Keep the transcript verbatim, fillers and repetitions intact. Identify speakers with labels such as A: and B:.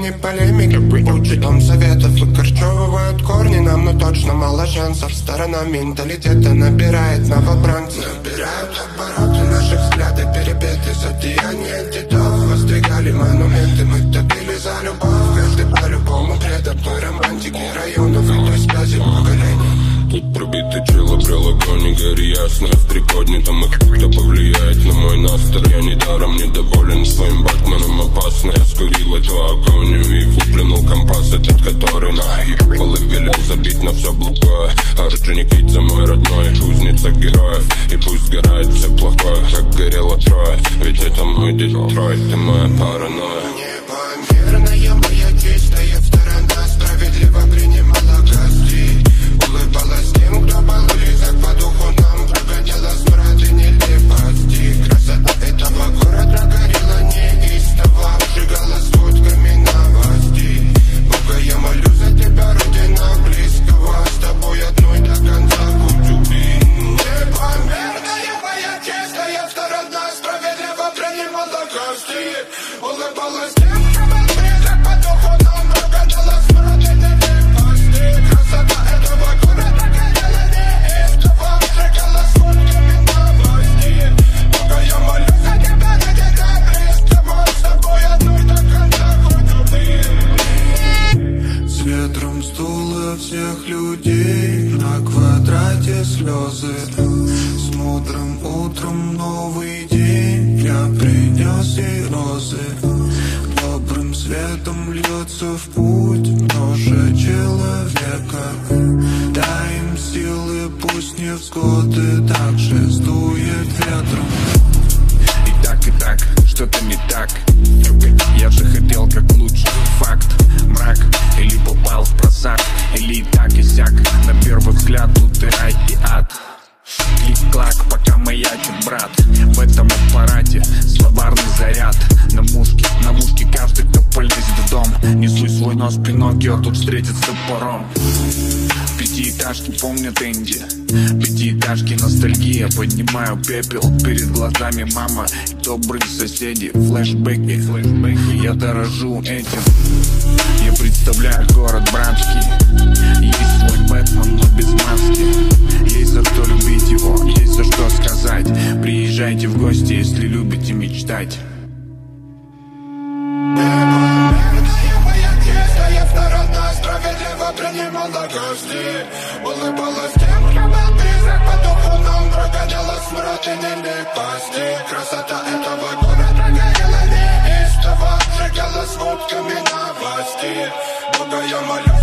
A: не полемики. Учит дом советов выкорчевывают корни. Нам ну точно мало шансов. Сторона менталитета набирает новобранцев. Набирают обороты, наши взгляды перебиты. Зодеяния дедов воздвигали монументы. Мы топили за любовь, каждый по-любому предок той романтики районов и той связи поколений. Тут пробитый чел обрел огонь, не гори ясно. В прикодне там их кто повлияет на мой настрой. Я недаром недоволен своим Батманом. Опасно, я скурил эту агонию и выплюнул компас этот, который наебал и велел забить на все благое. Орджоникидзе мой родной, кузница героев. И пусть сгорает все плохое, как горело трое. Ведь это мой Детройт, ты моя паранойя. Небо мирное, моя чистая сторона справедливо принимала гостей. Улыбалась тем, кто был близок по духу нам. Прогоняла смрад и нелепости. Красота этого города горела неистово, сжигала сводками новостей. Бога, я молю за тебя, родина близкого. С тобой одной до конца будь убит. Небо мирное, моя чистая сторона справедливо принимала гостей. Улыбалась тем, кто был близок по духу нам. Прогоняла смрад и нелепости. Красота этого города горела неистово, сжигала сводками новостей. Бога, я молю за тебя, родина близкого. С тобой одной до конца будь убит.
B: С ветром сдуло всех людей, на квадрате слезы. С мудрым утром новый день, я принес ей розы. Добрым светом льется в путь ножа человека. Дай им силы, пусть невзгоды также сдует ветром.
C: И так, и так, что-то не так. Я же хотел как лучше. Факт, мрак, или попал в просак, или и так и сяк. На первый взгляд тут и рай, и ад. Клик-клак, пока маячит брат. В этом аппарате словарный заряд. На мушке, на мушке каждый, кто полезет в дом. Несу свой нос, Пиноккио тут встретит с топором. Пятиэтажки помнят Энди. Пятиэтажки ностальгия. Поднимаю пепел, перед глазами мама и добрые соседи. Флэшбэки, флэшбэки, я дорожу этим. Я представляю город братский. Есть свой Бэтмен, но без маски. Есть за что любить его, есть за что сказать. Приезжайте в гости, если любите мечтать.
A: Справедливо принимала гостей. Улыбалась тем, кто был близок по духу нам. Прогоняла смрад и нелепости. Красота этого города горела неистово, сжигала сводками новостей. Бога, я молю